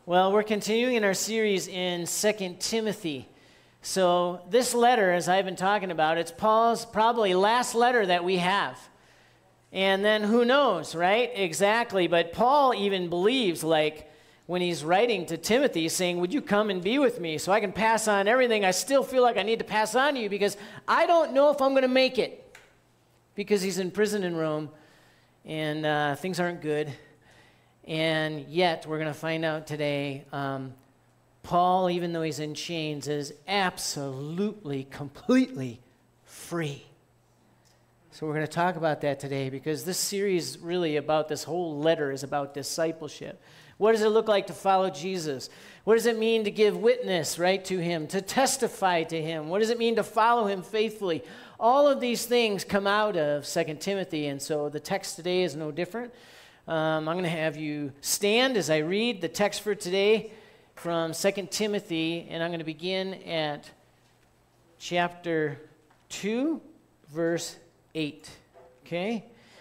Well, we're continuing in our series in 2 Timothy. So this letter, as I've been talking about, it's Paul's probably last letter that we have. And then who knows, right? Exactly. But Paul even believes, like, when he's writing to Timothy, he's saying, would you come and be with me so I can pass on everything I still feel like I need to pass on to you because I don't know if I'm going to make it. Because he's in prison in Rome and things aren't good. And yet, we're going to find out today, Paul, even though he's in chains, is absolutely, completely free. So we're going to talk about that today because this series really about, this whole letter is about discipleship. What does it look like to follow Jesus? What does it mean to give witness, right, to him, to testify to him? What does it mean to follow him faithfully? All of these things come out of 2 Timothy, and so the text today is no different. I'm going to have you stand as I read the text for today from 2 Timothy, and I'm going to begin at chapter 2, verse 8. Okay?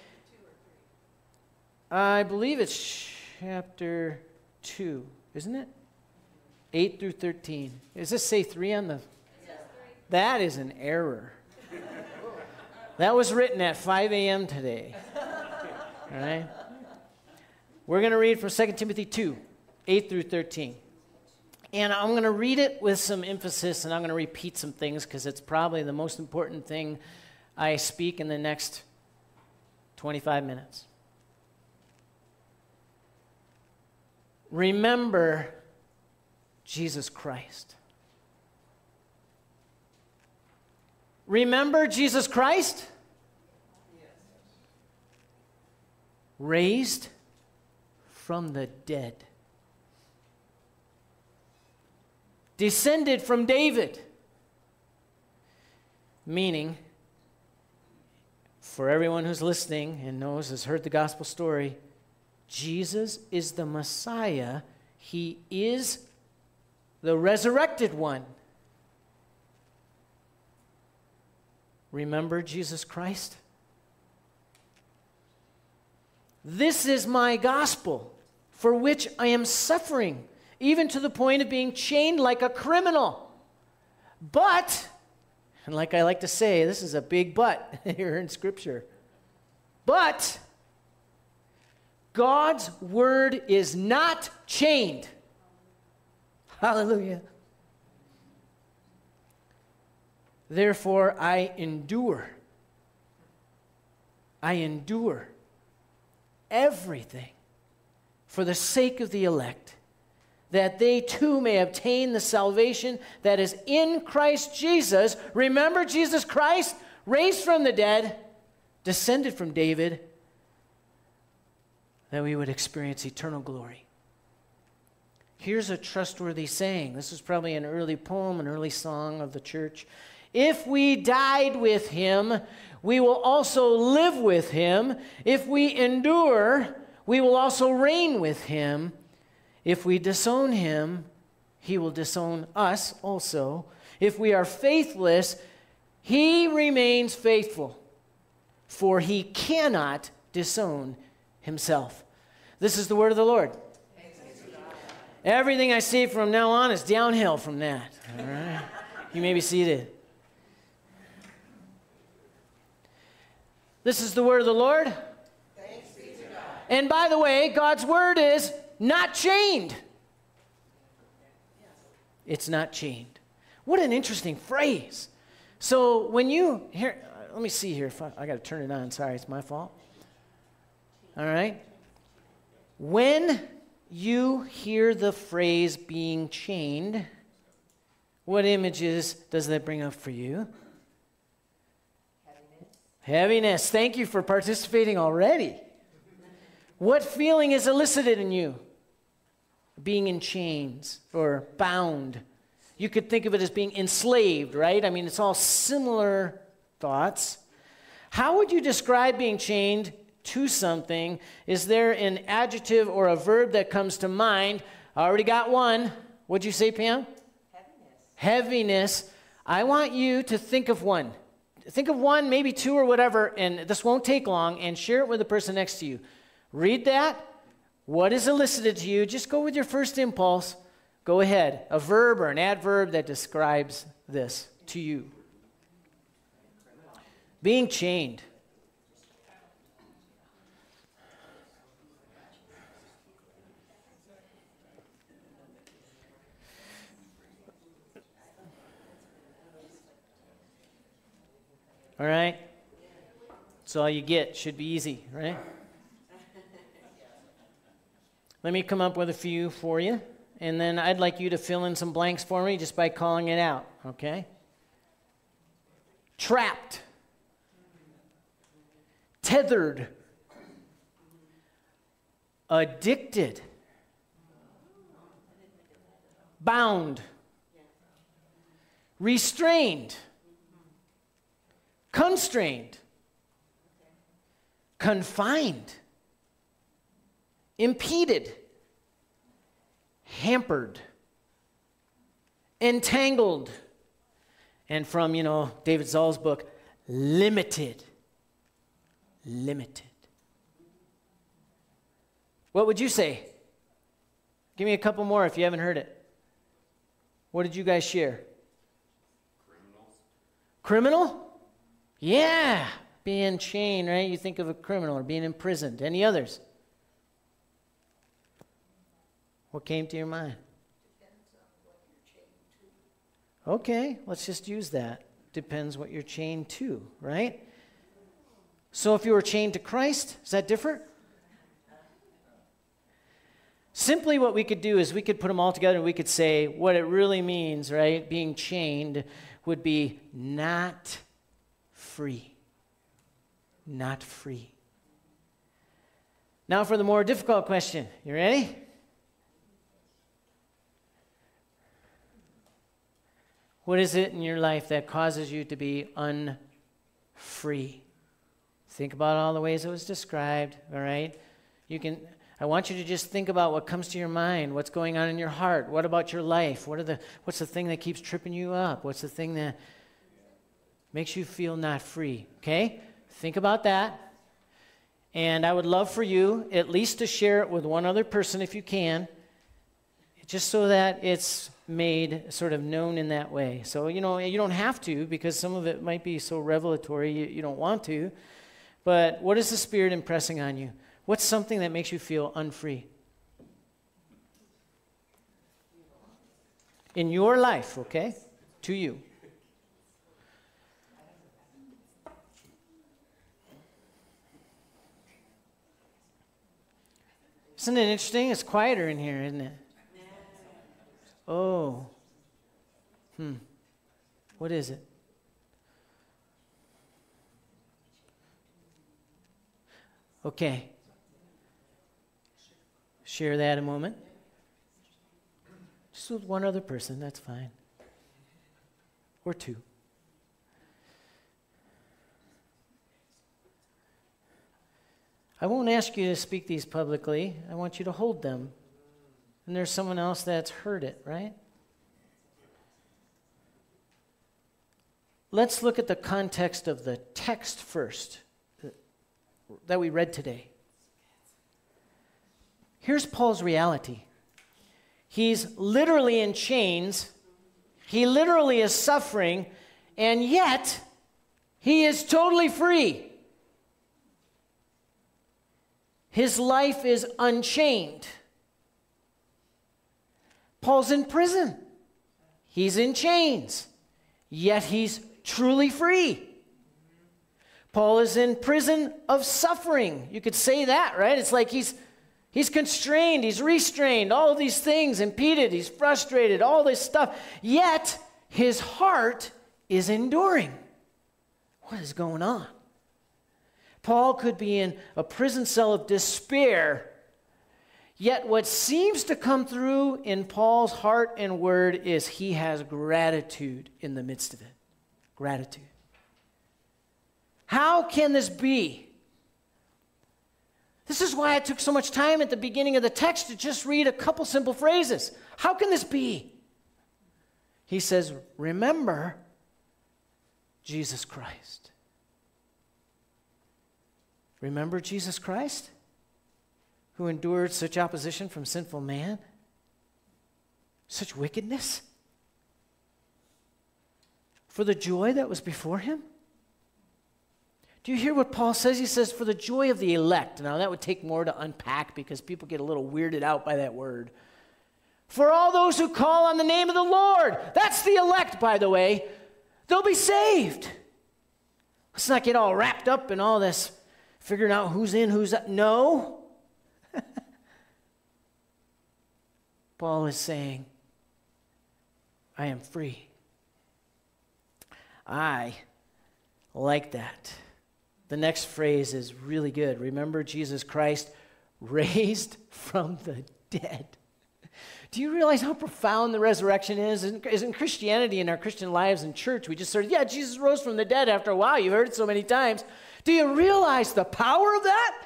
I believe it's chapter 2, isn't it? 8 through 13. Does this say 3 on the... That is an error. That was written at 5 a.m. today. All right? We're going to read from 2 Timothy 2, 8 through 13. And I'm going to read it with some emphasis, and I'm going to repeat some things because it's probably the most important thing I speak in the next 25 minutes. Remember Jesus Christ. Remember Jesus Christ? Yes. Raised from the dead. Descended from David. Meaning, for everyone who's listening and has heard the gospel story, Jesus is the Messiah. He is the resurrected one. Remember Jesus Christ? This is my gospel, for which I am suffering, even to the point of being chained like a criminal. But, and like I like to say, this is a big but here in Scripture. But God's word is not chained. Hallelujah. Therefore, I endure everything for the sake of the elect, that they too may obtain the salvation that is in Christ Jesus. Remember Jesus Christ, raised from the dead, descended from David, that we would experience eternal glory. Here's a trustworthy saying. This is probably an early poem, an early song of the church. If we died with him, we will also live with him. If we endure, we will also reign with him. If we disown him, he will disown us also. If we are faithless, he remains faithful, for he cannot disown himself. This is the word of the Lord. Everything I say from now on is downhill from that. All right? You may be seated. This is the word of the Lord. Thanks be to God. And by the way, God's word is not chained. It's not chained. What an interesting phrase. So when you hear, let me see here. If I got to turn it on. Sorry, it's my fault. All right. When you hear the phrase being chained, what images does that bring up for you? Heaviness. Thank you for participating already. What feeling is elicited in you? Being in chains or bound. You could think of it as being enslaved, right? I mean, it's all similar thoughts. How would you describe being chained to something? Is there an adjective or a verb that comes to mind? I already got one. What'd you say, Pam? Heaviness. I want you to think of one. Think of one, maybe two or whatever, and this won't take long, and share it with the person next to you. Read that. What is elicited to you? Just go with your first impulse. Go ahead. A verb or an adverb that describes this to you. Being chained. All right? That's all you get. Should be easy, right? Let me come up with a few for you, and then I'd like you to fill in some blanks for me just by calling it out, okay? Trapped. Tethered. Addicted. Bound. Restrained. Constrained. Confined. Impeded. Hampered. Entangled. And from, David Zoll's book, limited. Limited. What would you say? Give me a couple more if you haven't heard it. What did you guys share? Criminal? Yeah. Being chained, right? You think of a criminal or being imprisoned. Any others? What came to your mind? Depends on what you're chained to. Okay, let's just use that. Depends what you're chained to, right? So if you were chained to Christ, is that different? Simply what we could do is we could put them all together and we could say what it really means, right? Being chained would be not free. Not free. Now for the more difficult question. You ready? What is it in your life that causes you to be unfree? Think about all the ways it was described, all right? I want you to just think about what comes to your mind, what's going on in your heart. What about your life? What's the thing that keeps tripping you up? What's the thing that makes you feel not free? Okay? Think about that. And I would love for you at least to share it with one other person if you can, just so that it's made sort of known in that way. So, you don't have to, because some of it might be so revelatory you don't want to. But what is the Spirit impressing on you? What's something that makes you feel unfree? In your life, okay? To you. Isn't it interesting? It's quieter in here, isn't it? Oh. What is it? Okay. Share that a moment. Just with one other person, that's fine. Or two. I won't ask you to speak these publicly. I want you to hold them. And there's someone else that's heard it, right? Let's look at the context of the text first that we read today. Here's Paul's reality. He's literally in chains. He literally is suffering, and yet he is totally free. His life is unchained. Paul's in prison. He's in chains, yet he's truly free. Paul is in prison of suffering. You could say that, right? It's like he's constrained, he's restrained, all of these things, impeded, he's frustrated, all this stuff. Yet his heart is enduring. What is going on? Paul could be in a prison cell of despair, yet what seems to come through in Paul's heart and word is he has gratitude in the midst of it. Gratitude. How can this be? This is why it took so much time at the beginning of the text to just read a couple simple phrases. How can this be? He says, remember Jesus Christ. Remember Jesus Christ? who endured such opposition from sinful man? Such wickedness? For the joy that was before him? Do you hear what Paul says? He says, for the joy of the elect. Now, that would take more to unpack because people get a little weirded out by that word. For all those who call on the name of the Lord. That's the elect, by the way. They'll be saved. Let's not get all wrapped up in all this figuring out who's in, who's out. No. Paul is saying, I am free. I like that. The next phrase is really good. Remember Jesus Christ raised from the dead. Do you realize how profound the resurrection is? In Christianity, in our Christian lives in church, we just sort of, yeah, Jesus rose from the dead after a while. You've heard it so many times. Do you realize the power of that?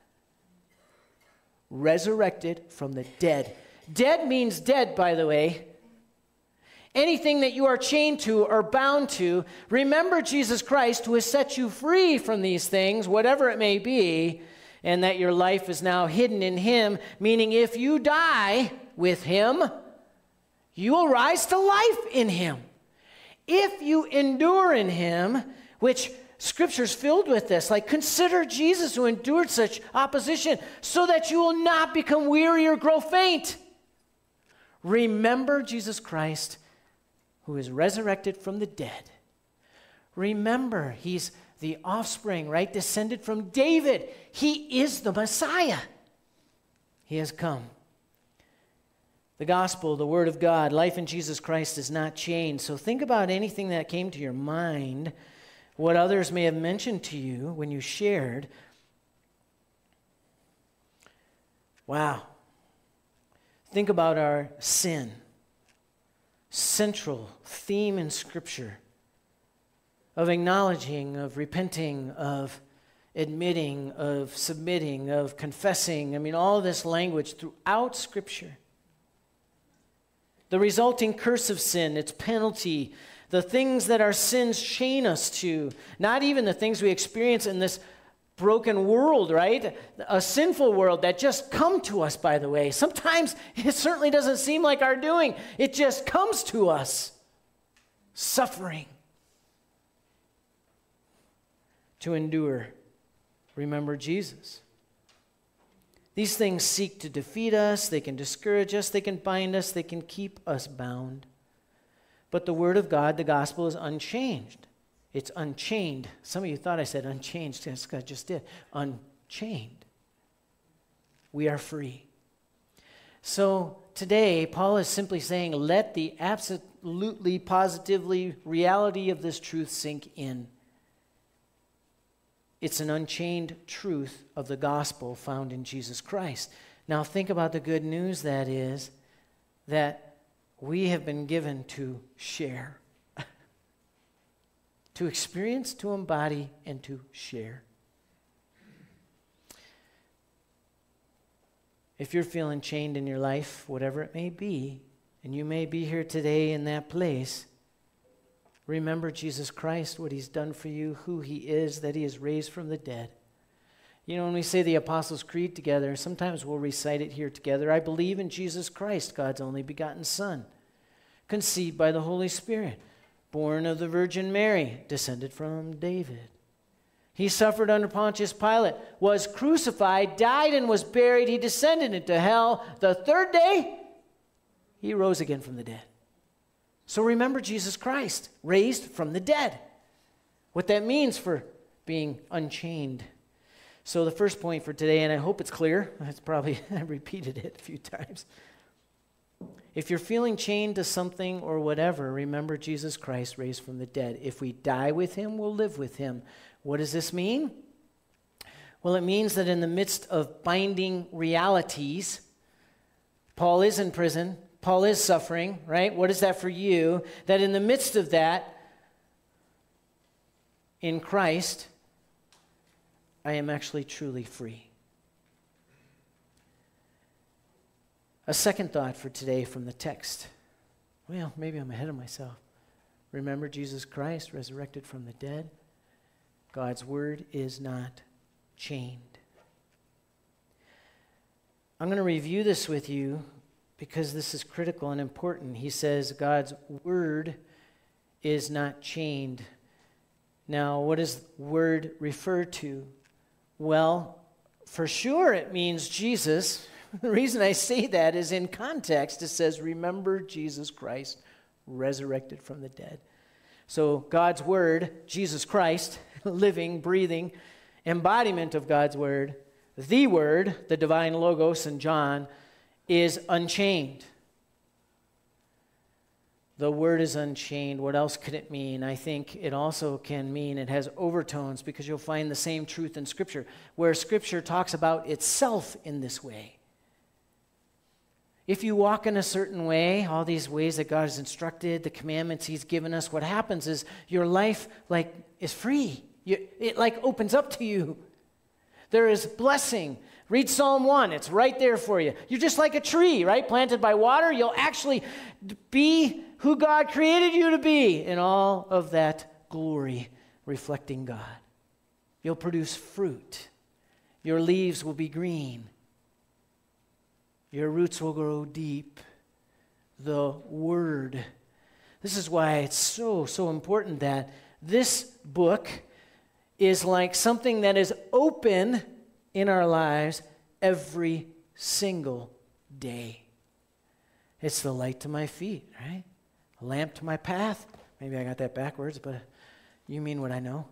Resurrected from the dead. Dead means dead, by the way. Anything that you are chained to or bound to, remember Jesus Christ who has set you free from these things, whatever it may be, and that your life is now hidden in him, meaning if you die with him, you will rise to life in him. If you endure in him, which Scripture's filled with this, like consider Jesus who endured such opposition so that you will not become weary or grow faint. Remember Jesus Christ who is resurrected from the dead. Remember, he's the offspring, right? Descended from David. He is the Messiah. He has come. The gospel, the word of God, life in Jesus Christ is not changed. So think about anything that came to your mind, what others may have mentioned to you when you shared. Wow. Think about our sin. Central theme in Scripture of acknowledging, of repenting, of admitting, of submitting, of confessing. I mean, all this language throughout Scripture. The resulting curse of sin, its penalty, the things that our sins chain us to, not even the things we experience in this broken world, right? A sinful world that just come to us, by the way. Sometimes it certainly doesn't seem like our doing. It just comes to us. Suffering. To endure. Remember Jesus. These things seek to defeat us. They can discourage us. They can bind us. They can keep us bound. But the Word of God, the gospel, is unchanged. It's unchained. Some of you thought I said unchanged. That's what I just did. Unchained. We are free. So today, Paul is simply saying, let the absolutely, positively reality of this truth sink in. It's an unchained truth of the gospel found in Jesus Christ. Now think about the good news that is that we have been given to share. To experience, to embody, and to share. If you're feeling chained in your life, whatever it may be, and you may be here today in that place, remember Jesus Christ, what he's done for you, who he is, that he is raised from the dead. You know, when we say the Apostles' Creed together, sometimes we'll recite it here together. I believe in Jesus Christ, God's only begotten Son, conceived by the Holy Spirit, born of the Virgin Mary, descended from David. He suffered under Pontius Pilate, was crucified, died, and was buried. He descended into hell. The third day, he rose again from the dead. So remember Jesus Christ, raised from the dead. What that means for being unchained. So the first point for today, and I hope it's clear. It's probably, I repeated it a few times. If you're feeling chained to something or whatever, remember Jesus Christ raised from the dead. If we die with him, we'll live with him. What does this mean? Well, it means that in the midst of binding realities, Paul is in prison, Paul is suffering, right? What is that for you? That in the midst of that, in Christ, I am actually truly free. A second thought for today from the text. Well, maybe I'm ahead of myself. Remember Jesus Christ, resurrected from the dead. God's word is not chained. I'm going to review this with you because this is critical and important. He says God's word is not chained. Now, what does word refer to? Well, for sure it means Jesus. The reason I say that is in context. It says, remember Jesus Christ, resurrected from the dead. So God's word, Jesus Christ, living, breathing, embodiment of God's word, the divine logos in John, is unchained. The word is unchained. What else could it mean? I think it also can mean it has overtones, because you'll find the same truth in Scripture, where Scripture talks about itself in this way. If you walk in a certain way, all these ways that God has instructed, the commandments He's given us, what happens is your life is free. It opens up to you. There is blessing. Read Psalm 1. It's right there for you. You're just like a tree, right? Planted by water. You'll actually be who God created you to be in all of that glory, reflecting God. You'll produce fruit. Your leaves will be green. Your roots will grow deep. The Word. This is why it's so important that this book is like something that is open in our lives every single day. It's the light to my feet, right? A lamp to my path. Maybe I got that backwards, but you mean what I know.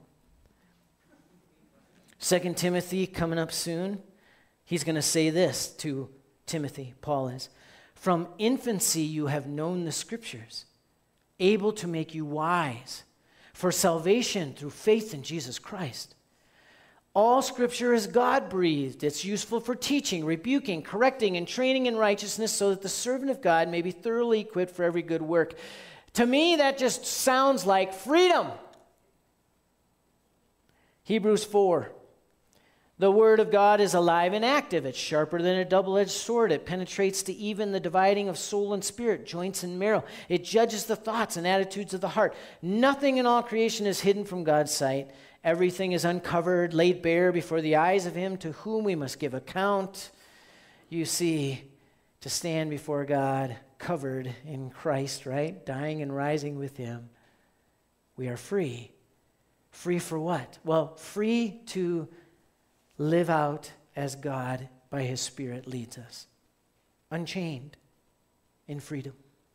2 Timothy coming up soon. He's going to say this to Timothy, Paul is. From infancy you have known the Scriptures, able to make you wise for salvation through faith in Jesus Christ. All Scripture is God-breathed. It's useful for teaching, rebuking, correcting, and training in righteousness, so that the servant of God may be thoroughly equipped for every good work. To me, that just sounds like freedom. Hebrews 4. The Word of God is alive and active. It's sharper than a double-edged sword. It penetrates to even the dividing of soul and spirit, joints and marrow. It judges the thoughts and attitudes of the heart. Nothing in all creation is hidden from God's sight. Everything is uncovered, laid bare before the eyes of Him to whom we must give account. You see, to stand before God covered in Christ, right? Dying and rising with Him. We are free. Free for what? Well, free to live out as God by His Spirit leads us. Unchained in freedom.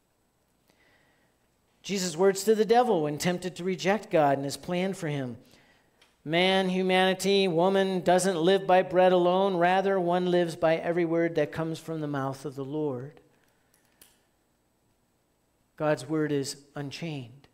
Jesus' words to the devil when tempted to reject God and His plan for him. Man, humanity, woman doesn't live by bread alone. Rather, one lives by every word that comes from the mouth of the Lord. God's word is unchained.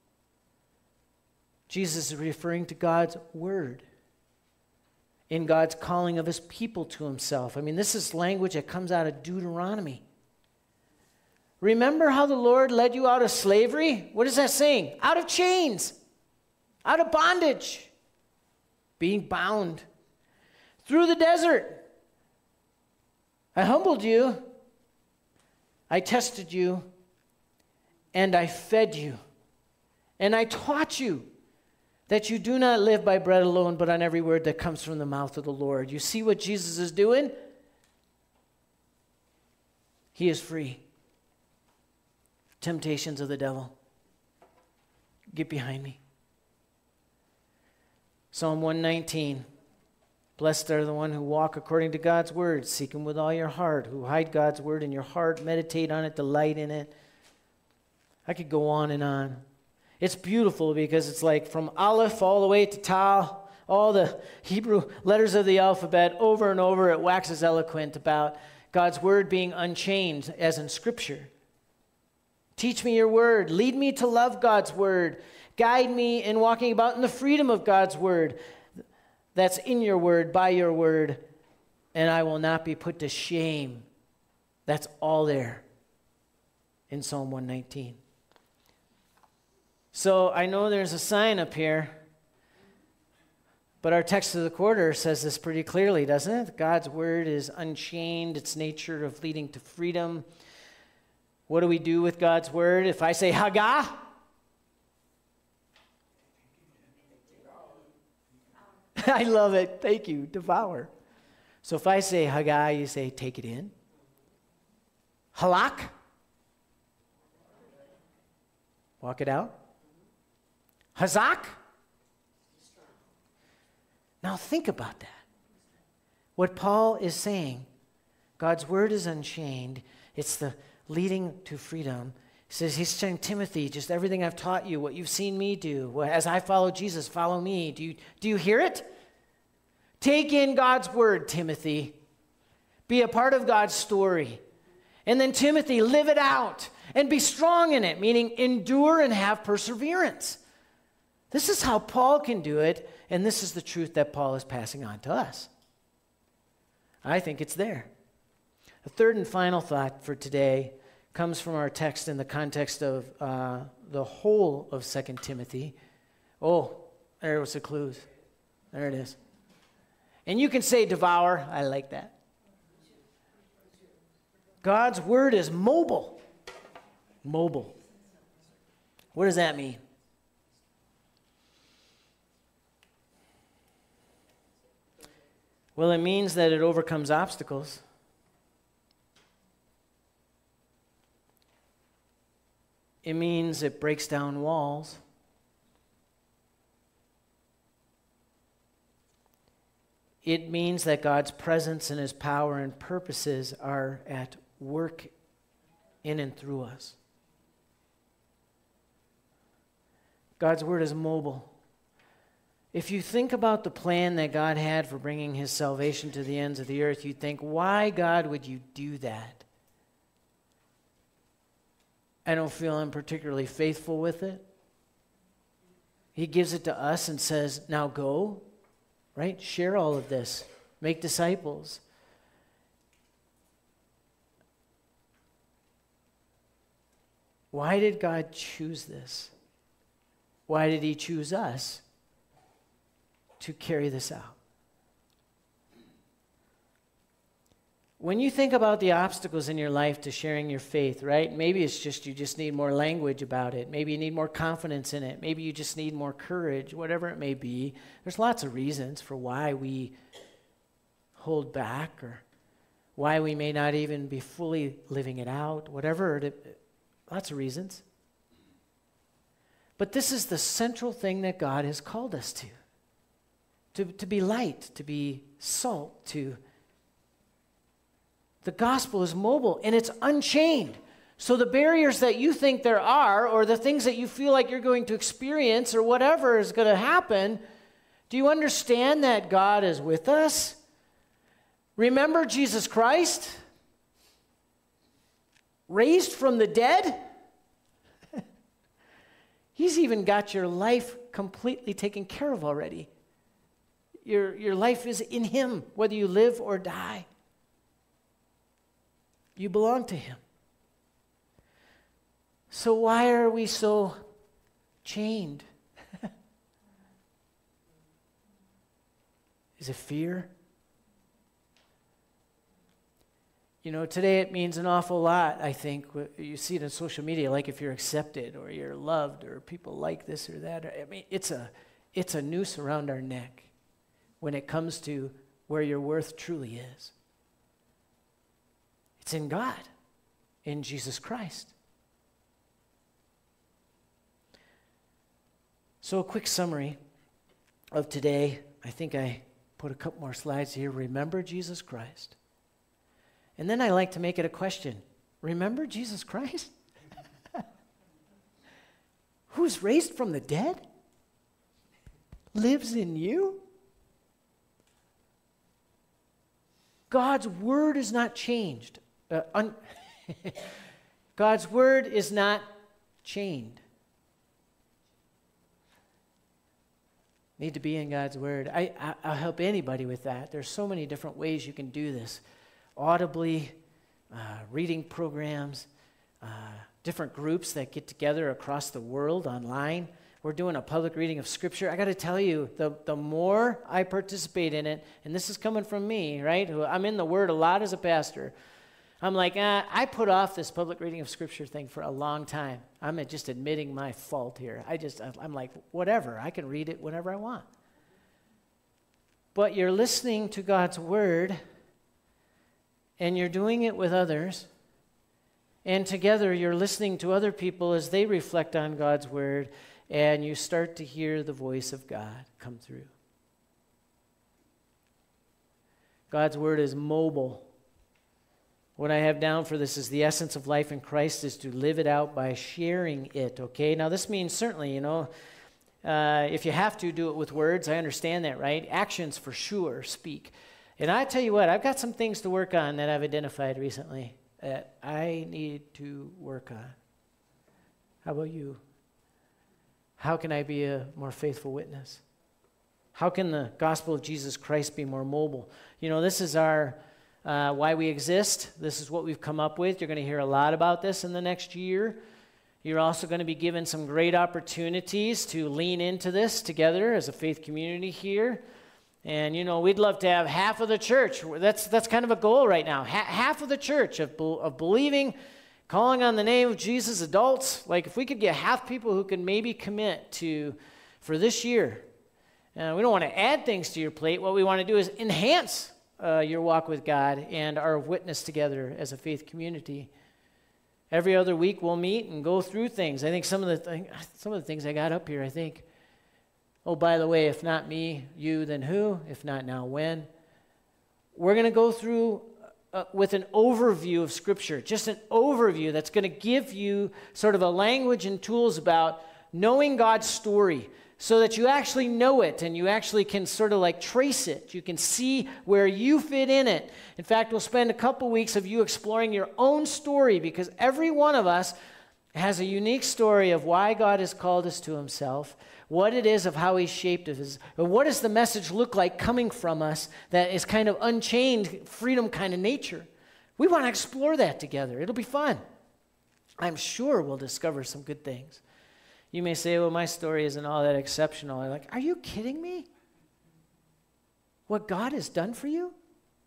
Jesus is referring to God's word in God's calling of His people to Himself. I mean, this is language that comes out of Deuteronomy. Remember how the Lord led you out of slavery? What is that saying? Out of chains, out of bondage, being bound. Through the desert, I humbled you, I tested you, and I fed you, and I taught you that you do not live by bread alone, but on every word that comes from the mouth of the Lord. You see what Jesus is doing? He is free. Temptations of the devil. Get behind me. Psalm 119. Blessed are the one who walk according to God's word. Seek Him with all your heart. Who hide God's word in your heart. Meditate on it. Delight in it. I could go on and on. It's beautiful because it's like from Aleph all the way to Tal, all the Hebrew letters of the alphabet, over and over, it waxes eloquent about God's word being unchained, as in Scripture. Teach me your word. Lead me to love God's word. Guide me in walking about in the freedom of God's word that's in your word, by your word, and I will not be put to shame. That's all there in Psalm 119. So I know there's a sign up here, but our text of the quarter says this pretty clearly, doesn't it? God's word is unchained, its nature of leading to freedom. What do we do with God's word? If I say Haggah, I love it. Thank you. Devour. So if I say Haggai, you say take it in. Halak, walk it out. Hazak. Now think about that. What Paul is saying, God's word is unchained. It's the leading to freedom. He says, he's saying, Timothy, just everything I've taught you, what you've seen me do, as I follow Jesus, follow me. Do you hear it? Take in God's word, Timothy. Be a part of God's story. And then, Timothy, live it out and be strong in it, meaning endure and have perseverance. This is how Paul can do it, and this is the truth that Paul is passing on to us. I think it's there. The third and final thought for today comes from our text in the context of the whole of 2 Timothy. Oh, there was the clues. There it is. And you can say devour. I like that. God's word is mobile. Mobile. What does that mean? Well, it means that it overcomes obstacles. It means it breaks down walls. It means that God's presence and his power and purposes are at work in and through us. God's word is mobile. If you think about the plan that God had for bringing his salvation to the ends of the earth, you'd think, why, God, would you do that? I don't feel I'm particularly faithful with it. He gives it to us and says, now go, right? Share all of this. Make disciples. Why did God choose this? Why did he choose us to carry this out? When you think about the obstacles in your life to sharing your faith, right? Maybe it's just you just need more language about it. Maybe you need more confidence in it. Maybe you just need more courage, whatever it may be. There's lots of reasons for why we hold back or why we may not even be fully living it out, whatever. Lots of reasons. But this is the central thing that God has called us to be light, to be salt, the gospel is mobile and it's unchained. So the barriers that you think there are, or the things that you feel like you're going to experience, or whatever is going to happen, do you understand that God is with us? Remember Jesus Christ? Raised from the dead? He's even got your life completely taken care of already. Your life is in him, whether you live or die. You belong to him. So why are we so chained? Is it fear? You know, today it means an awful lot, I think. You see it on social media, like if you're accepted or you're loved or people like this or that. I mean, it's a noose around our neck when it comes to where your worth truly is. It's in God, in Jesus Christ. So a quick summary of today. I think I put a couple more slides here. Remember Jesus Christ. And then I like to make it a question. Remember Jesus Christ? Who's raised from the dead? Lives in you? God's word is not changed. God's word is not chained. Need to be in God's word. I'll help anybody with that. There's so many different ways you can do this. Audibly, reading programs, different groups that get together across the world online. We're doing a public reading of Scripture. I got to tell you, the more I participate in it, and this is coming from me, right? I'm in the Word a lot as a pastor. I'm like, I put off this public reading of Scripture thing for a long time. I'm just admitting my fault here. I'm like, whatever. I can read it whenever I want. But you're listening to God's Word, and you're doing it with others, and together you're listening to other people as they reflect on God's word, and you start to hear the voice of God come through. God's word is mobile. What I have down for this is the essence of life in Christ is to live it out by sharing it, okay? Now, this means certainly, if you have to do it with words, I understand that, right? Actions for sure speak. And I tell you what, I've got some things to work on that I've identified recently that I need to work on. How about you? How can I be a more faithful witness? How can the gospel of Jesus Christ be more mobile? This is our why we exist. This is what we've come up with. You're going to hear a lot about this in the next year. You're also going to be given some great opportunities to lean into this together as a faith community here. And, we'd love to have half of the church. That's kind of a goal right now. Half of the church of believing, calling on the name of Jesus, adults. Like if we could get half people who can maybe commit for this year. We don't want to add things to your plate. What we want to do is enhance your walk with God and our witness together as a faith community. Every other week we'll meet and go through things. I think some of the things I got up here, I think, oh, by the way, if not me, you, then who? If not now, when? We're going to go through with an overview of Scripture, just an overview that's going to give you sort of a language and tools about knowing God's story, so that you actually know it and you actually can sort of like trace it. You can see where you fit in it. In fact, we'll spend a couple weeks of you exploring your own story, because every one of us has a unique story of why God has called us to himself, what it is of how he shaped us, and what does the message look like coming from us that is kind of unchained, freedom kind of nature. We want to explore that together. It'll be fun. I'm sure we'll discover some good things. You may say, well, my story isn't all that exceptional. I'm like, are you kidding me? What God has done for you?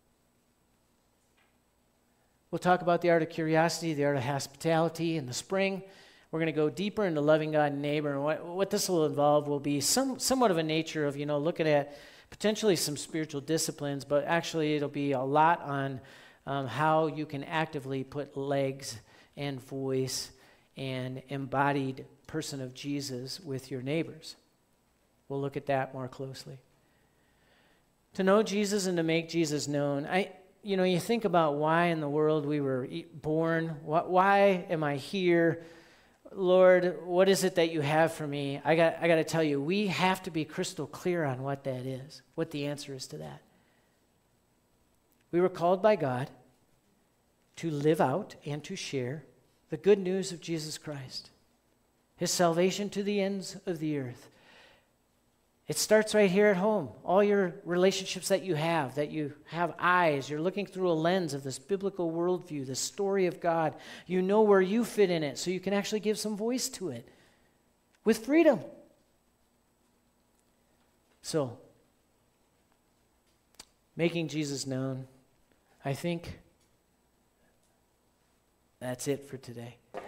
We'll talk about the art of curiosity, the art of hospitality in the spring. We're going to go deeper into loving God and neighbor. And what this will involve will be somewhat of a nature of, looking at potentially some spiritual disciplines, but actually it'll be a lot on how you can actively put legs and voice and embodied person of Jesus with your neighbors. We'll look at that more closely. To know Jesus and to make Jesus known. You think about why in the world we were born. Why am I here? Lord, what is it that you have for me? I got to tell you, we have to be crystal clear on what that is, what the answer is to that. We were called by God to live out and to share the good news of Jesus Christ, his salvation to the ends of the earth. It starts right here at home. All your relationships that you have eyes, you're looking through a lens of this biblical worldview, the story of God. You know where you fit in it, so you can actually give some voice to it with freedom. So, making Jesus known, I think that's it for today.